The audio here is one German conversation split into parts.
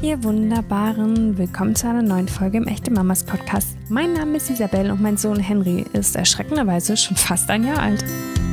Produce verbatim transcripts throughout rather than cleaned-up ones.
ihr Wunderbaren, willkommen zu einer neuen Folge im Echte Mamas Podcast. Mein Name ist Isabel und mein Sohn Henry ist erschreckenderweise schon fast ein Jahr alt.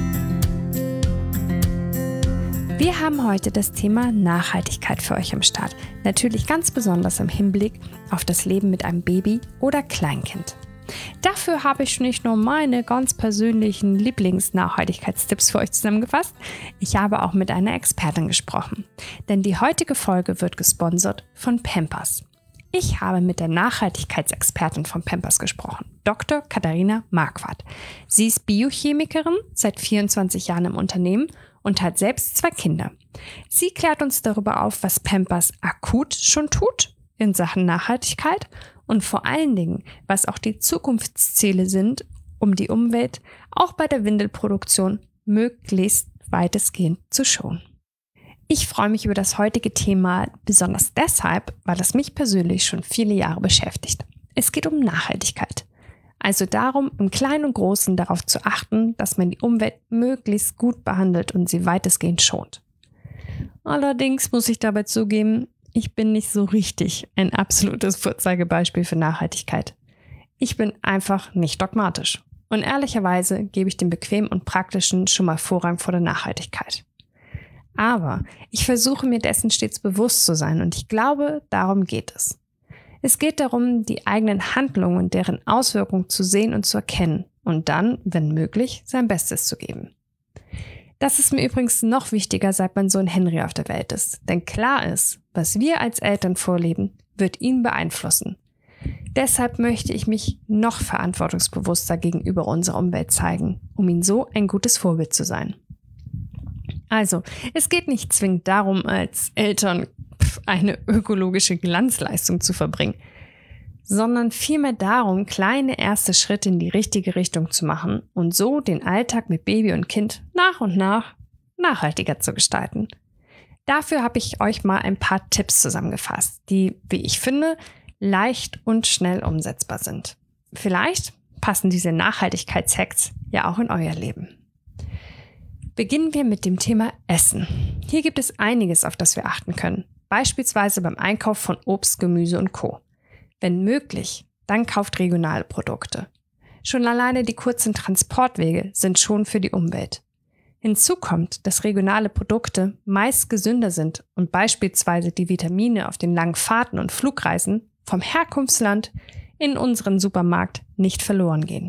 Wir haben heute das Thema Nachhaltigkeit für euch am Start. Natürlich ganz besonders im Hinblick auf das Leben mit einem Baby oder Kleinkind. Dafür habe ich nicht nur meine ganz persönlichen Lieblings-Nachhaltigkeitstipps für euch zusammengefasst, ich habe auch mit einer Expertin gesprochen. Denn die heutige Folge wird gesponsert von Pampers. Ich habe mit der Nachhaltigkeitsexpertin von Pampers gesprochen, Doktor Katharina Marquardt. Sie ist Biochemikerin, seit vierundzwanzig Jahren im Unternehmen und hat selbst zwei Kinder. Sie klärt uns darüber auf, was Pampers akut schon tut in Sachen Nachhaltigkeit und vor allen Dingen, was auch die Zukunftsziele sind, um die Umwelt auch bei der Windelproduktion möglichst weitestgehend zu schonen. Ich freue mich über das heutige Thema besonders deshalb, weil es mich persönlich schon viele Jahre beschäftigt. Es geht um Nachhaltigkeit. Also darum, im Kleinen und Großen darauf zu achten, dass man die Umwelt möglichst gut behandelt und sie weitestgehend schont. Allerdings muss ich dabei zugeben, ich bin nicht so richtig ein absolutes Vorzeigebeispiel für Nachhaltigkeit. Ich bin einfach nicht dogmatisch. Und ehrlicherweise gebe ich dem Bequemen und Praktischen schon mal Vorrang vor der Nachhaltigkeit. Aber ich versuche mir dessen stets bewusst zu sein und ich glaube, darum geht es. Es geht darum, die eigenen Handlungen und deren Auswirkungen zu sehen und zu erkennen und dann, wenn möglich, sein Bestes zu geben. Das ist mir übrigens noch wichtiger, seit mein Sohn Henry auf der Welt ist. Denn klar ist, was wir als Eltern vorleben, wird ihn beeinflussen. Deshalb möchte ich mich noch verantwortungsbewusster gegenüber unserer Umwelt zeigen, um ihm so ein gutes Vorbild zu sein. Also, es geht nicht zwingend darum, als Eltern eine ökologische Glanzleistung zu verbringen, sondern vielmehr darum, kleine erste Schritte in die richtige Richtung zu machen und so den Alltag mit Baby und Kind nach und nach nachhaltiger zu gestalten. Dafür habe ich euch mal ein paar Tipps zusammengefasst, die, wie ich finde, leicht und schnell umsetzbar sind. Vielleicht passen diese Nachhaltigkeitshacks ja auch in euer Leben. Beginnen wir mit dem Thema Essen. Hier gibt es einiges, auf das wir achten können, beispielsweise beim Einkauf von Obst, Gemüse und Co. Wenn möglich, dann kauft regionale Produkte. Schon alleine die kurzen Transportwege sind schon für die Umwelt. Hinzu kommt, dass regionale Produkte meist gesünder sind und beispielsweise die Vitamine auf den langen Fahrten und Flugreisen vom Herkunftsland in unseren Supermarkt nicht verloren gehen.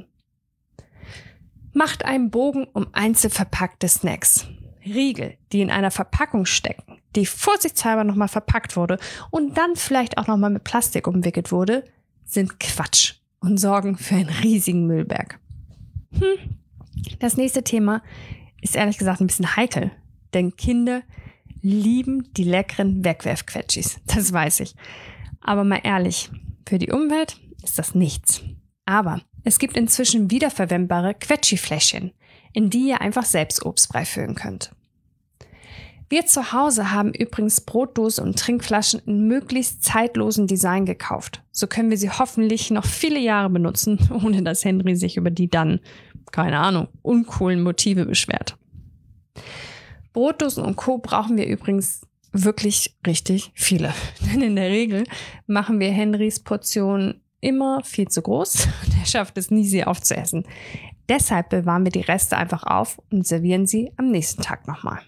Macht einen Bogen um einzelverpackte Snacks. Riegel, die in einer Verpackung stecken, die vorsichtshalber nochmal verpackt wurde und dann vielleicht auch nochmal mit Plastik umwickelt wurde, sind Quatsch und sorgen für einen riesigen Müllberg. Hm. Das nächste Thema ist ehrlich gesagt ein bisschen heikel, denn Kinder lieben die leckeren Wegwerfquetschis, das weiß ich. Aber mal ehrlich, für die Umwelt ist das nichts. Aber es gibt inzwischen wiederverwendbare Quetschi-Fläschchen, in die ihr einfach selbst Obst beifüllen könnt. Wir zu Hause haben übrigens Brotdosen und Trinkflaschen in möglichst zeitlosen Design gekauft. So können wir sie hoffentlich noch viele Jahre benutzen, ohne dass Henry sich über die dann, keine Ahnung, uncoolen Motive beschwert. Brotdosen und Co. brauchen wir übrigens wirklich richtig viele. Denn in der Regel machen wir Henrys Portionen immer viel zu groß und er schafft es nie, sie aufzuessen. Deshalb bewahren wir die Reste einfach auf und servieren sie am nächsten Tag nochmal.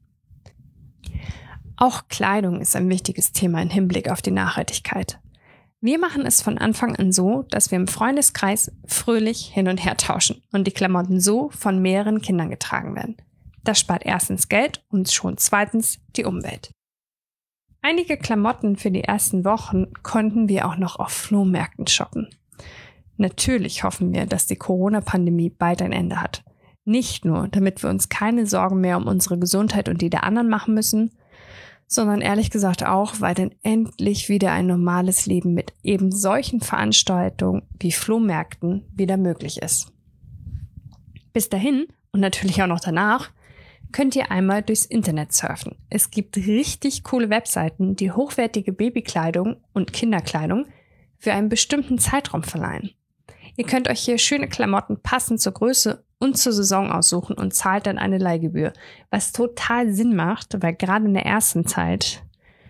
Auch Kleidung ist ein wichtiges Thema im Hinblick auf die Nachhaltigkeit. Wir machen es von Anfang an so, dass wir im Freundeskreis fröhlich hin und her tauschen und die Klamotten so von mehreren Kindern getragen werden. Das spart erstens Geld und schont zweitens die Umwelt. Einige Klamotten für die ersten Wochen konnten wir auch noch auf Flohmärkten shoppen. Natürlich hoffen wir, dass die Corona-Pandemie bald ein Ende hat. Nicht nur, damit wir uns keine Sorgen mehr um unsere Gesundheit und die der anderen machen müssen, sondern ehrlich gesagt auch, weil dann endlich wieder ein normales Leben mit eben solchen Veranstaltungen wie Flohmärkten wieder möglich ist. Bis dahin und natürlich auch noch danach könnt ihr einmal durchs Internet surfen. Es gibt richtig coole Webseiten, die hochwertige Babykleidung und Kinderkleidung für einen bestimmten Zeitraum verleihen. Ihr könnt euch hier schöne Klamotten passend zur Größe und zur Saison aussuchen und zahlt dann eine Leihgebühr, was total Sinn macht, weil gerade in der ersten Zeit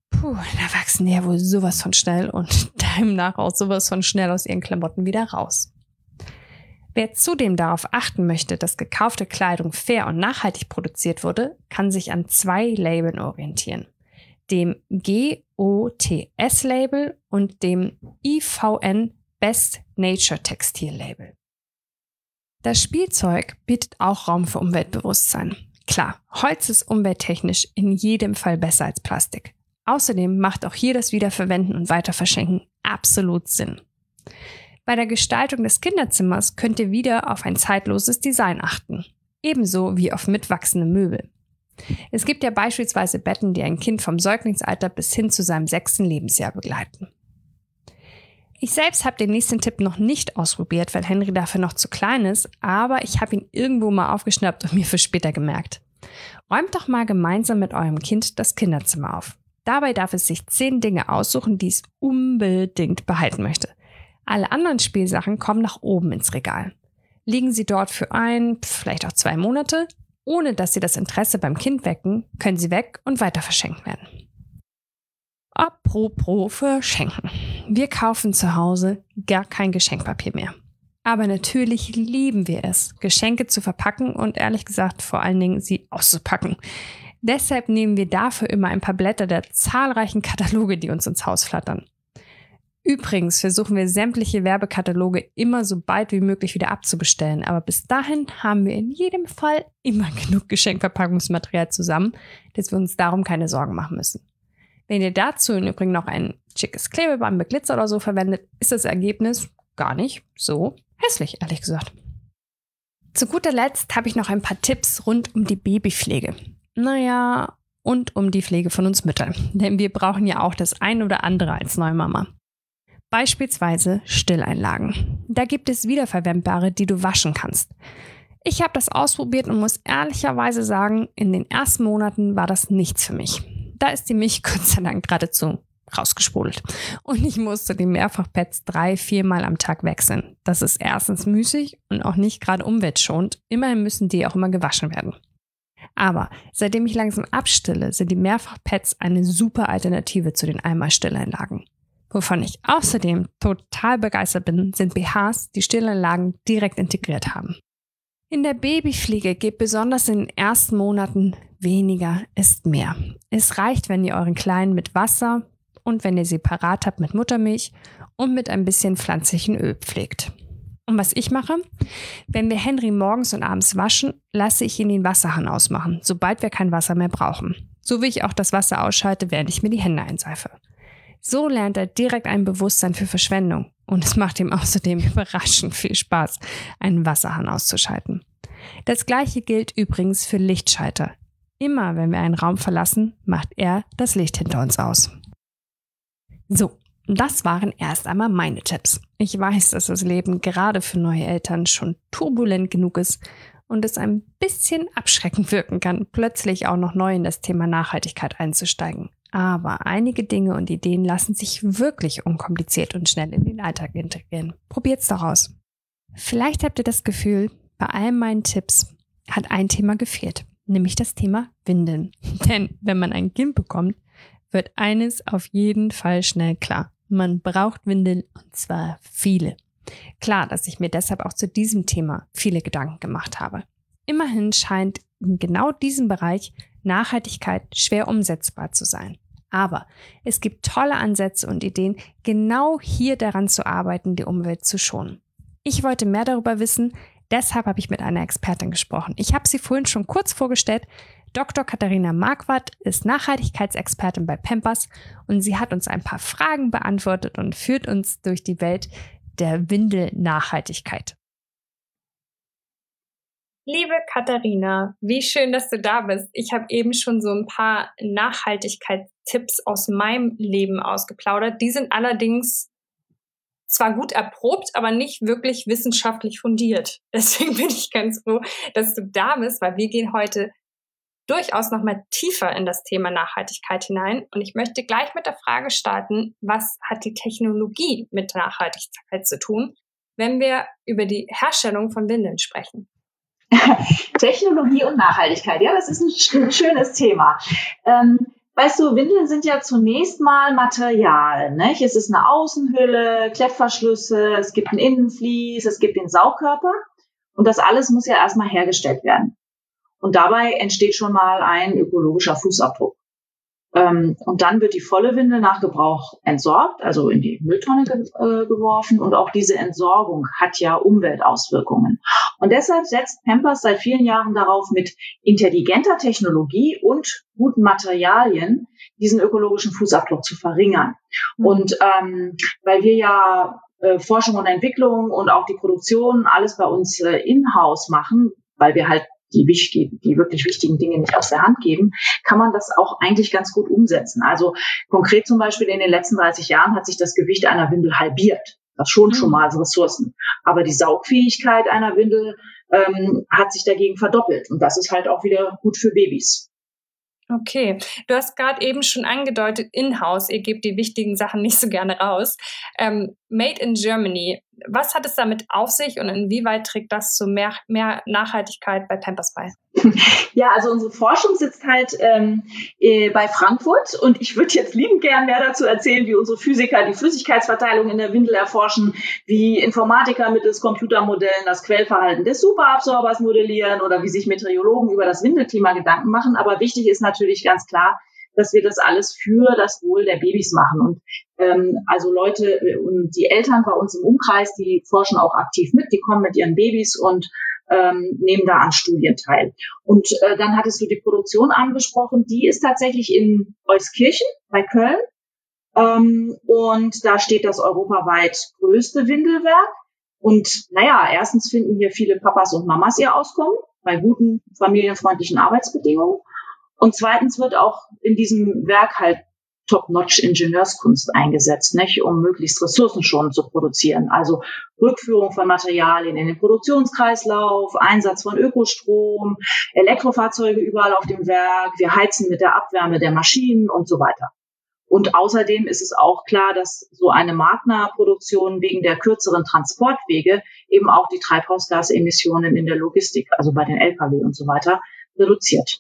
puh, da wachsen die ja wohl sowas von schnell und demnach auch sowas von schnell aus ihren Klamotten wieder raus. Wer zudem darauf achten möchte, dass gekaufte Kleidung fair und nachhaltig produziert wurde, kann sich an zwei Labeln orientieren. Dem G O T S-Label und dem I V N Best Nature Textil Label. Das Spielzeug bietet auch Raum für Umweltbewusstsein. Klar, Holz ist umwelttechnisch in jedem Fall besser als Plastik. Außerdem macht auch hier das Wiederverwenden und Weiterverschenken absolut Sinn. Bei der Gestaltung des Kinderzimmers könnt ihr wieder auf ein zeitloses Design achten. Ebenso wie auf mitwachsende Möbel. Es gibt ja beispielsweise Betten, die ein Kind vom Säuglingsalter bis hin zu seinem sechsten Lebensjahr begleiten. Ich selbst habe den nächsten Tipp noch nicht ausprobiert, weil Henry dafür noch zu klein ist, aber ich habe ihn irgendwo mal aufgeschnappt und mir für später gemerkt. Räumt doch mal gemeinsam mit eurem Kind das Kinderzimmer auf. Dabei darf es sich zehn Dinge aussuchen, die es unbedingt behalten möchte. Alle anderen Spielsachen kommen nach oben ins Regal. Liegen sie dort für ein, vielleicht auch zwei Monate. Ohne dass sie das Interesse beim Kind wecken, können sie weg und weiter verschenkt werden. Apropos verschenken. Wir kaufen zu Hause gar kein Geschenkpapier mehr. Aber natürlich lieben wir es, Geschenke zu verpacken und ehrlich gesagt vor allen Dingen sie auszupacken. Deshalb nehmen wir dafür immer ein paar Blätter der zahlreichen Kataloge, die uns ins Haus flattern. Übrigens versuchen wir sämtliche Werbekataloge immer so bald wie möglich wieder abzubestellen, aber bis dahin haben wir in jedem Fall immer genug Geschenkverpackungsmaterial zusammen, dass wir uns darum keine Sorgen machen müssen. Wenn ihr dazu im Übrigen noch ein schickes Klebeband mit Glitzer oder so verwendet, ist das Ergebnis gar nicht so hässlich, ehrlich gesagt. Zu guter Letzt habe ich noch ein paar Tipps rund um die Babypflege. Naja, und um die Pflege von uns Müttern, denn wir brauchen ja auch das ein oder andere als Neumama. Beispielsweise Stilleinlagen. Da gibt es wiederverwendbare, die du waschen kannst. Ich habe das ausprobiert und muss ehrlicherweise sagen, in den ersten Monaten war das nichts für mich. Da ist die Milch Gott sei Dank geradezu rausgesprudelt. Und ich musste die Mehrfachpads drei, viermal am Tag wechseln. Das ist erstens müßig und auch nicht gerade umweltschonend. Immerhin müssen die auch immer gewaschen werden. Aber seitdem ich langsam abstille, sind die Mehrfachpads eine super Alternative zu den Einmal-Stilleinlagen. Wovon ich außerdem total begeistert bin, sind B Hs, die Stillanlagen direkt integriert haben. In der Babypflege geht besonders in den ersten Monaten weniger ist mehr. Es reicht, wenn ihr euren Kleinen mit Wasser und wenn ihr sie parat habt mit Muttermilch und mit ein bisschen pflanzlichen Öl pflegt. Und was ich mache? Wenn wir Henry morgens und abends waschen, lasse ich ihn den Wasserhahn ausmachen, sobald wir kein Wasser mehr brauchen. So wie ich auch das Wasser ausschalte, während ich mir die Hände einseife. So lernt er direkt ein Bewusstsein für Verschwendung und es macht ihm außerdem überraschend viel Spaß, einen Wasserhahn auszuschalten. Das gleiche gilt übrigens für Lichtschalter. Immer wenn wir einen Raum verlassen, macht er das Licht hinter uns aus. So, das waren erst einmal meine Tipps. Ich weiß, dass das Leben gerade für neue Eltern schon turbulent genug ist und es ein bisschen abschreckend wirken kann, plötzlich auch noch neu in das Thema Nachhaltigkeit einzusteigen. Aber einige Dinge und Ideen lassen sich wirklich unkompliziert und schnell in den Alltag integrieren. Probiert's doch aus. Vielleicht habt ihr das Gefühl, bei all meinen Tipps hat ein Thema gefehlt, nämlich das Thema Windeln. Denn wenn man ein Kind bekommt, wird eines auf jeden Fall schnell klar. Man braucht Windeln und zwar viele. Klar, dass ich mir deshalb auch zu diesem Thema viele Gedanken gemacht habe. Immerhin scheint in genau diesem Bereich Nachhaltigkeit schwer umsetzbar zu sein. Aber es gibt tolle Ansätze und Ideen, genau hier daran zu arbeiten, die Umwelt zu schonen. Ich wollte mehr darüber wissen, deshalb habe ich mit einer Expertin gesprochen. Ich habe sie vorhin schon kurz vorgestellt. Doktor Katharina Marquardt ist Nachhaltigkeitsexpertin bei Pampers und sie hat uns ein paar Fragen beantwortet und führt uns durch die Welt der Windelnachhaltigkeit. Liebe Katharina, wie schön, dass du da bist. Ich habe eben schon so ein paar Nachhaltigkeitstipps aus meinem Leben ausgeplaudert. Die sind allerdings zwar gut erprobt, aber nicht wirklich wissenschaftlich fundiert. Deswegen bin ich ganz froh, dass du da bist, weil wir gehen heute durchaus noch mal tiefer in das Thema Nachhaltigkeit hinein. Und ich möchte gleich mit der Frage starten, was hat die Technologie mit Nachhaltigkeit zu tun, wenn wir über die Herstellung von Windeln sprechen? Technologie und Nachhaltigkeit, ja, das ist ein schönes Thema. Ähm, weißt du, Windeln sind ja zunächst mal Material, nicht? Es ist eine Außenhülle, Klettverschlüsse, es gibt ein Innenvlies, es gibt den Saugkörper und das alles muss ja erstmal hergestellt werden. Und dabei entsteht schon mal ein ökologischer Fußabdruck. Ähm, und dann wird die volle Windel nach Gebrauch entsorgt, also in die Mülltonne ge- äh, geworfen. Und auch diese Entsorgung hat ja Umweltauswirkungen. Und deshalb setzt Pampers seit vielen Jahren darauf, mit intelligenter Technologie und guten Materialien diesen ökologischen Fußabdruck zu verringern. Mhm. Und ähm, weil wir ja äh, Forschung und Entwicklung und auch die Produktion alles bei uns äh, in-house machen, weil wir halt die, wichtig, die wirklich wichtigen Dinge nicht aus der Hand geben, kann man das auch eigentlich ganz gut umsetzen. Also konkret zum Beispiel in den letzten dreißig Jahren hat sich das Gewicht einer Windel halbiert. Das schon schon mal als Ressourcen. Aber die Saugfähigkeit einer Windel ähm, hat sich dagegen verdoppelt. Und das ist halt auch wieder gut für Babys. Okay, du hast gerade eben schon angedeutet, in-house, ihr gebt die wichtigen Sachen nicht so gerne raus. Ähm, Made in Germany, was hat es damit auf sich und inwieweit trägt das zu mehr, mehr Nachhaltigkeit bei Pampers bei? Ja, also unsere Forschung sitzt halt ähm, äh, bei Frankfurt und ich würde jetzt liebend gern mehr dazu erzählen, wie unsere Physiker die Flüssigkeitsverteilung in der Windel erforschen, wie Informatiker mittels Computermodellen das Quellverhalten des Superabsorbers modellieren oder wie sich Meteorologen über das Windelklima Gedanken machen. Aber wichtig ist natürlich ganz klar, dass wir das alles für das Wohl der Babys machen. Und ähm, also Leute und die Eltern bei uns im Umkreis, die forschen auch aktiv mit, die kommen mit ihren Babys und ähm, nehmen da an Studien teil. Und äh, dann hattest du die Produktion angesprochen, die ist tatsächlich in Euskirchen bei Köln. Ähm, und da steht das europaweit größte Windelwerk. Und naja, erstens finden hier viele Papas und Mamas ihr Auskommen bei guten, familienfreundlichen Arbeitsbedingungen. Und zweitens wird auch in diesem Werk halt Top-Notch-Ingenieurskunst eingesetzt, nicht, um möglichst ressourcenschonend zu produzieren. Also Rückführung von Materialien in den Produktionskreislauf, Einsatz von Ökostrom, Elektrofahrzeuge überall auf dem Werk, wir heizen mit der Abwärme der Maschinen und so weiter. Und außerdem ist es auch klar, dass so eine marktnahe Produktion wegen der kürzeren Transportwege eben auch die Treibhausgasemissionen in der Logistik, also bei den L K W und so weiter, reduziert.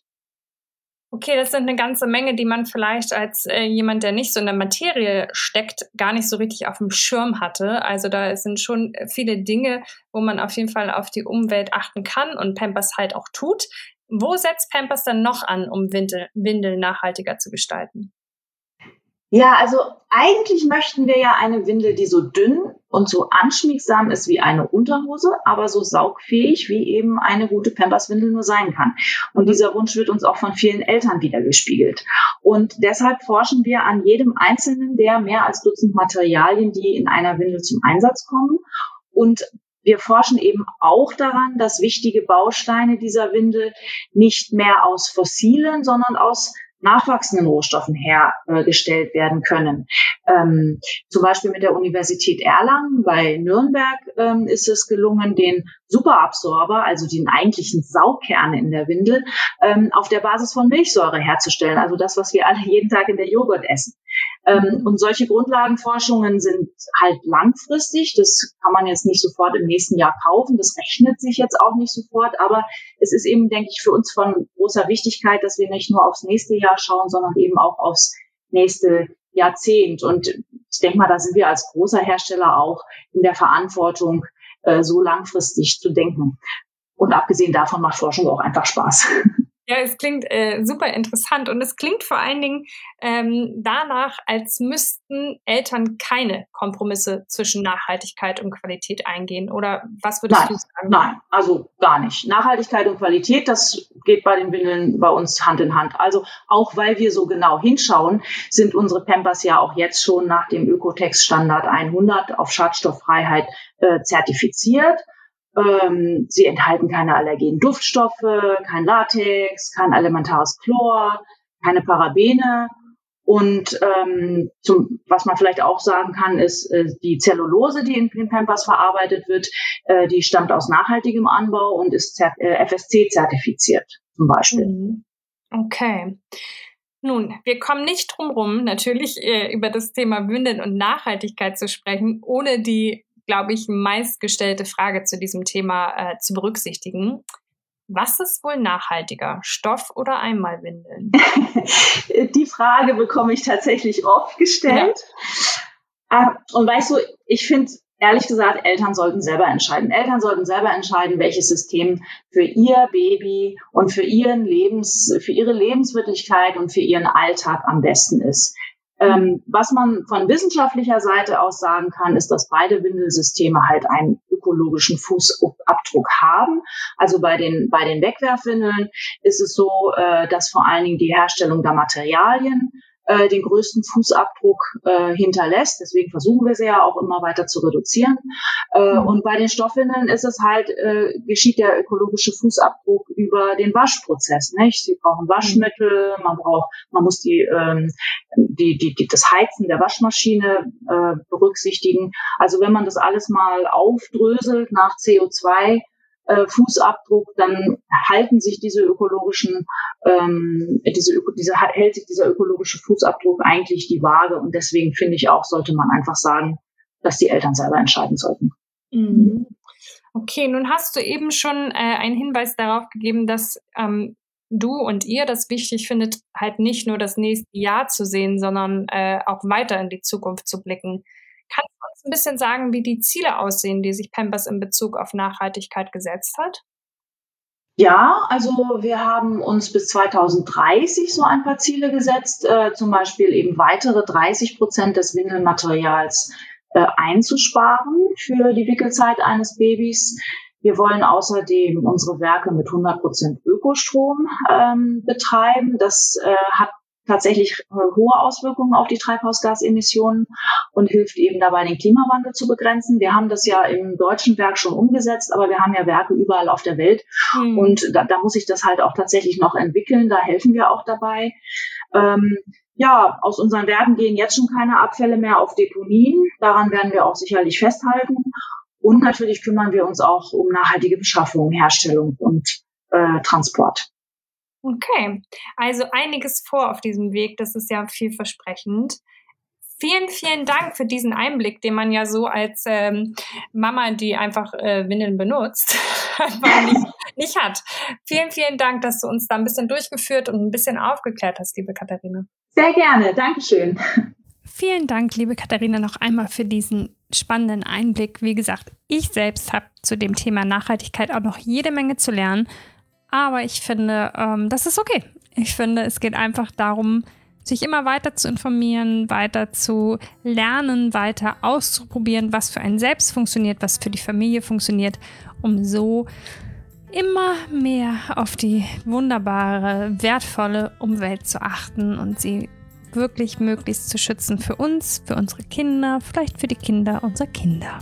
Okay, das sind eine ganze Menge, die man vielleicht als äh, jemand, der nicht so in der Materie steckt, gar nicht so richtig auf dem Schirm hatte. Also da sind schon viele Dinge, wo man auf jeden Fall auf die Umwelt achten kann und Pampers halt auch tut. Wo setzt Pampers dann noch an, um Windel, Windeln nachhaltiger zu gestalten? Ja, also eigentlich möchten wir ja eine Windel, die so dünn und so anschmiegsam ist wie eine Unterhose, aber so saugfähig, wie eben eine gute Pampers-Windel nur sein kann. Und dieser Wunsch wird uns auch von vielen Eltern wiedergespiegelt. Und deshalb forschen wir an jedem einzelnen der mehr als Dutzend Materialien, die in einer Windel zum Einsatz kommen. Und wir forschen eben auch daran, dass wichtige Bausteine dieser Windel nicht mehr aus fossilen, sondern aus nachwachsenden Rohstoffen hergestellt werden können. Ähm, zum Beispiel mit der Universität Erlangen bei Nürnberg ähm, ist es gelungen, den Superabsorber, also den eigentlichen Saugkern in der Windel, ähm, auf der Basis von Milchsäure herzustellen, also das, was wir alle jeden Tag in der Joghurt essen. Ähm, und solche Grundlagenforschungen sind halt langfristig. Das kann man jetzt nicht sofort im nächsten Jahr kaufen. Das rechnet sich jetzt auch nicht sofort. Aber es ist eben, denke ich, für uns von großer Wichtigkeit, dass wir nicht nur aufs nächste Jahr schauen, sondern eben auch aufs nächste Jahrzehnt. Und ich denke mal, da sind wir als großer Hersteller auch in der Verantwortung, äh, so langfristig zu denken. Und abgesehen davon macht Forschung auch einfach Spaß. Ja, es klingt äh, super interessant und es klingt vor allen Dingen ähm, danach, als müssten Eltern keine Kompromisse zwischen Nachhaltigkeit und Qualität eingehen. Oder was würdest nein, du sagen? Nein, also gar nicht. Nachhaltigkeit und Qualität, das geht bei den Windeln bei uns Hand in Hand. Also auch weil wir so genau hinschauen, sind unsere Pampers ja auch jetzt schon nach dem Ökotex-Standard hundert auf Schadstofffreiheit äh, zertifiziert. Ähm, sie enthalten keine allergenen Duftstoffe, kein Latex, kein elementares Chlor, keine Parabene. Und ähm, zum, was man vielleicht auch sagen kann, ist, äh, die Zellulose, die in den Pampers verarbeitet wird, äh, die stammt aus nachhaltigem Anbau und ist äh, F S C-zertifiziert zum Beispiel. Okay. Nun, wir kommen nicht drum rum, natürlich äh, über das Thema Windeln und Nachhaltigkeit zu sprechen, ohne die, glaube ich, meistgestellte Frage zu diesem Thema äh, zu berücksichtigen. Was ist wohl nachhaltiger, Stoff- oder Einmalwindeln? Die Frage bekomme ich tatsächlich oft gestellt. Ja. Und weißt du, ich finde, ehrlich gesagt, Eltern sollten selber entscheiden. Eltern sollten selber entscheiden, welches System für ihr Baby und für ihren Lebens, für ihre Lebenswirklichkeit und für ihren Alltag am besten ist. Ähm, was man von wissenschaftlicher Seite aus sagen kann, ist, dass beide Windelsysteme halt einen ökologischen Fußabdruck haben. Also bei den, bei den Wegwerfwindeln ist es so, äh, dass vor allen Dingen die Herstellung der Materialien äh, den größten Fußabdruck äh, hinterlässt. Deswegen versuchen wir sie ja auch immer weiter zu reduzieren. Äh, mhm. Und bei den Stoffwindeln ist es halt, äh, geschieht der ökologische Fußabdruck über den Waschprozess, nicht? Sie brauchen Waschmittel, man braucht, man muss die, ähm, die, die, die, das Heizen der Waschmaschine äh, berücksichtigen. Also wenn man das alles mal aufdröselt nach C O zwei Äh, Fußabdruck, dann halten sich diese ökologischen, ähm, diese, diese, hält sich dieser ökologische Fußabdruck eigentlich die Waage. Und deswegen finde ich auch, sollte man einfach sagen, dass die Eltern selber entscheiden sollten. Mhm. Okay, nun hast du eben schon äh, einen Hinweis darauf gegeben, dass ähm, du und ihr das wichtig findet, halt nicht nur das nächste Jahr zu sehen, sondern äh, auch weiter in die Zukunft zu blicken. Kannst du uns ein bisschen sagen, wie die Ziele aussehen, die sich Pampers in Bezug auf Nachhaltigkeit gesetzt hat? Ja, also wir haben uns bis zweitausenddreißig so ein paar Ziele gesetzt, äh, zum Beispiel eben weitere dreißig Prozent des Windelmaterials äh, einzusparen für die Wickelzeit eines Babys. Wir wollen außerdem unsere Werke mit hundert Prozent Ökostrom ähm, betreiben. Das äh, hat tatsächlich hohe Auswirkungen auf die Treibhausgasemissionen und hilft eben dabei, den Klimawandel zu begrenzen. Wir haben das ja im deutschen Werk schon umgesetzt, aber wir haben ja Werke überall auf der Welt. Mhm. Und da, da muss sich das halt auch tatsächlich noch entwickeln. Da helfen wir auch dabei. Ähm, ja, aus unseren Werken gehen jetzt schon keine Abfälle mehr auf Deponien. Daran werden wir auch sicherlich festhalten. Und natürlich kümmern wir uns auch um nachhaltige Beschaffung, Herstellung und äh, Transport. Okay, also einiges vor auf diesem Weg, das ist ja vielversprechend. Vielen, vielen Dank für diesen Einblick, den man ja so als ähm, Mama, die einfach äh, Windeln benutzt, einfach nicht, nicht hat. Vielen, vielen Dank, dass du uns da ein bisschen durchgeführt und ein bisschen aufgeklärt hast, liebe Katharina. Sehr gerne, Dankeschön. Vielen Dank, liebe Katharina, noch einmal für diesen spannenden Einblick. Wie gesagt, ich selbst habe zu dem Thema Nachhaltigkeit auch noch jede Menge zu lernen. Aber ich finde, ähm, das ist okay. Ich finde, es geht einfach darum, sich immer weiter zu informieren, weiter zu lernen, weiter auszuprobieren, was für einen selbst funktioniert, was für die Familie funktioniert, um so immer mehr auf die wunderbare, wertvolle Umwelt zu achten und sie wirklich möglichst zu schützen für uns, für unsere Kinder, vielleicht für die Kinder unserer Kinder.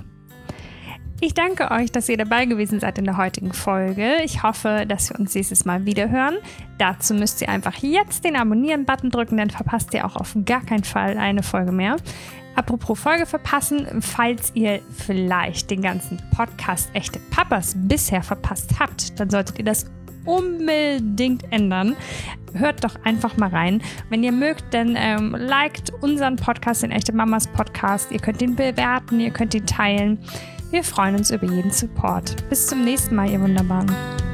Ich danke euch, dass ihr dabei gewesen seid in der heutigen Folge. Ich hoffe, dass wir uns nächstes Mal wieder hören. Dazu müsst ihr einfach jetzt den Abonnieren-Button drücken, dann verpasst ihr auch auf gar keinen Fall eine Folge mehr. Apropos Folge verpassen, falls ihr vielleicht den ganzen Podcast Echte Papas bisher verpasst habt, dann solltet ihr das unbedingt ändern. Hört doch einfach mal rein. Wenn ihr mögt, dann ähm, liked unseren Podcast, den Echte Mamas Podcast. Ihr könnt ihn bewerten, ihr könnt ihn teilen. Wir freuen uns über jeden Support. Bis zum nächsten Mal, ihr Wunderbaren.